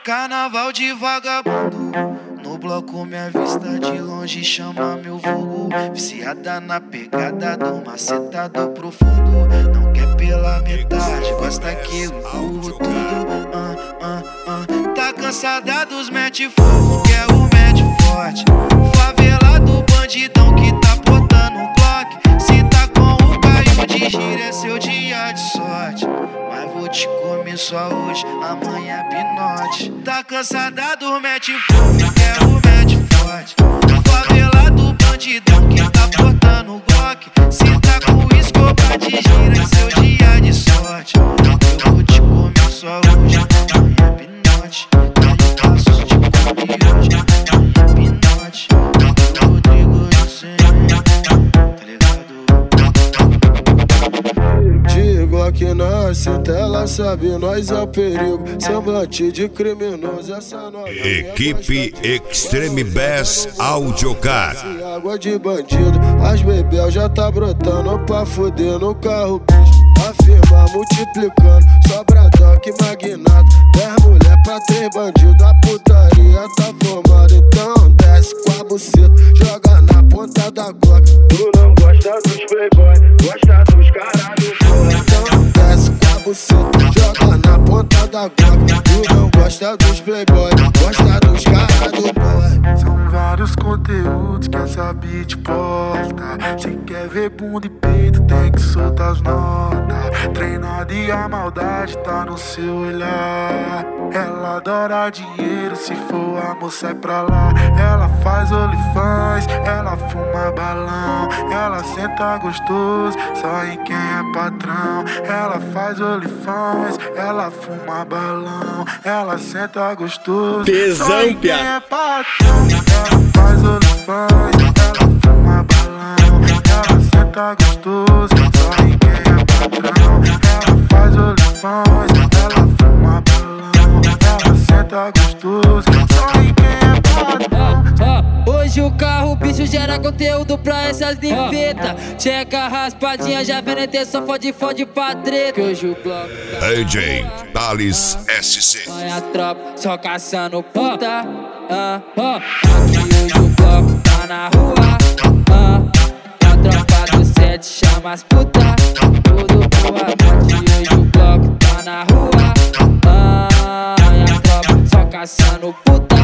Carnaval de vagabundo, no bloco minha vista de longe chama meu vulgo. Viciada na pegada do macetado profundo. Não quer pela metade, gosta que eu empurro tudo. Tá cansada dos mete fogo, quer o mete forte. Favelado bandidão que tá botando um Glock. Se tá com o Caio de gira é seu dia de sorte. Mas vou te comer só hoje, amanhã é pinote. Tá cansada do mete fogo, quer o mete forte. Favelado bandidão que tá botando Glock. Se tá com escopa de gira é seu dia de sorte. Eu vou te comer só hoje, amanhã é pinote. Caio Passos te come hoje, amanhã é pinote. Rodrigo e Senha, tá ligado? De Glock nasce, ela sabe, nós é o perigo. Semblante de criminoso, essa nova Equipe Extreme Bass Audiocar. Água de bandido, as bebel já tá brotando pra fuder no carro, bicho. A firma multiplicando, sobradão que magnata. 10 mulher pra 3 bandidos, a putaria tá formada. Então desce com a buceta, joga na ponta da Glock. Tu não gosta dos playboy, gosta dos caras do boy. Então desce com a buceta, joga na ponta da Glock. Tu não gosta dos playboy, gosta dos caras do boy. São vários conteúdos que essa beat posta. Se quer ver bunda e peito, tem que soltar as notas. Treinada e a maldade tá no seu olhar. Ela adora dinheiro, se for amor sai pra lá. Ela faz OnlyFans, ela fuma balão. Ela senta gostoso, só em quem é patrão. Ela faz OnlyFans, ela fuma balão. Ela senta gostoso, só em quem é patrão. Ela faz OnlyFans, ela fuma balão. Ela senta gostoso, só em quem é patrão. Ela faz OnlyFans, ela fuma balão. Ela senta gostoso, só em quem é patrão. Hoje o carro, bicho, gera conteúdo pra essas ninfetas. Checa raspadinha, já VNT, só fode pra treta. Que hoje o bloco tá AJ Thales SC. Olha a tropa, só caçando puta. Aqui hoje o bloco tá na rua. A tropa do 7 chama as puta. Tudo boa, aqui hoje o bloco tá na rua. Olha a tropa, só caçando puta.